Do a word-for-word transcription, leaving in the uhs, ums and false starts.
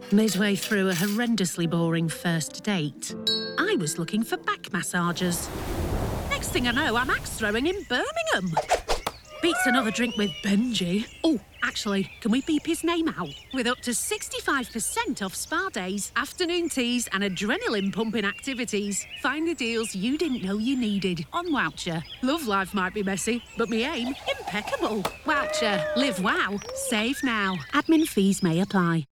Midway through a horrendously boring first date, I was looking for back massagers. Next thing I know, I'm axe throwing in Birmingham. Beats another drink with Benji. Oh, actually, can we beep his name out? With up to sixty-five percent off spa days, afternoon teas and adrenaline-pumping activities. Find the deals you didn't know you needed on Woucher. Love life might be messy, but me aim, impeccable. Woucher. Live wow. Save now. Admin fees may apply.